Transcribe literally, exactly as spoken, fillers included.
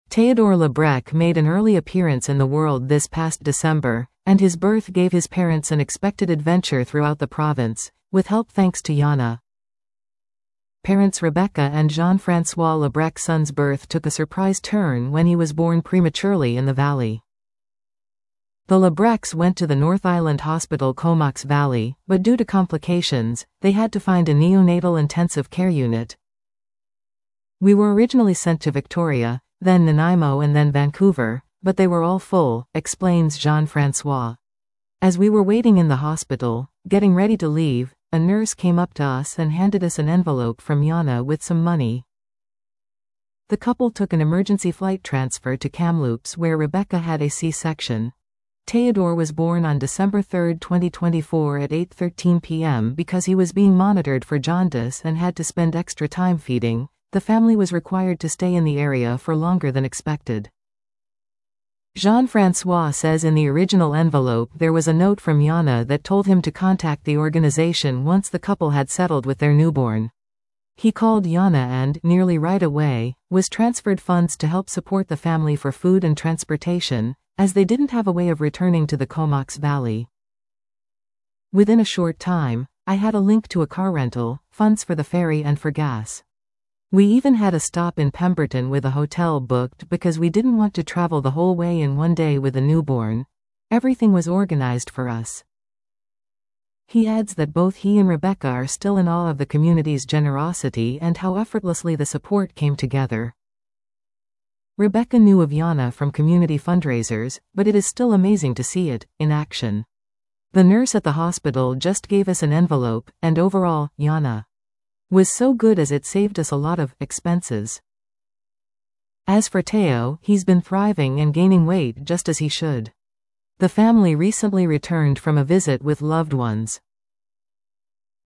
Theodore Lebrecq made an early appearance in the world this past December, and his birth gave his parents an expected adventure throughout the province, with help thanks to Yana. Parents Rebecca and Jean-François Lebrecq's son's birth took a surprise turn when he was born prematurely in the valley. The Lebrecqs went to the North Island Hospital Comox Valley, but due to complications, they had to find a neonatal intensive care unit. We were originally sent to Victoria, then Nanaimo and then Vancouver, but they were all full, explains Jean-François. As we were waiting in the hospital, getting ready to leave, a nurse came up to us and handed us an envelope from Yana with some money. The couple took an emergency flight transfer to Kamloops where Rebecca had a C-section. Theodore was born on December third twenty twenty-four at eight thirteen p m Because he was being monitored for jaundice and had to spend extra time feeding. The family was required to stay in the area for longer than expected. Jean-François says in the original envelope there was a note from Yana that told him to contact the organization once the couple had settled with their newborn. He called Yana and, nearly right away, was transferred funds to help support the family for food and transportation, as they didn't have a way of returning to the Comox Valley. Within a short time, I had a link to a car rental, funds for the ferry and for gas. We even had a stop in Pemberton with a hotel booked because we didn't want to travel the whole way in one day with a newborn. Everything was organized for us. He adds that both he and Rebecca are still in awe of the community's generosity and how effortlessly the support came together. Rebecca knew of Yana from community fundraisers, but it is still amazing to see it in action. The nurse at the hospital just gave us an envelope, and overall, Yana was so good as it saved us a lot of expenses. As for Theo, he's been thriving and gaining weight just as he should. The family recently returned from a visit with loved ones.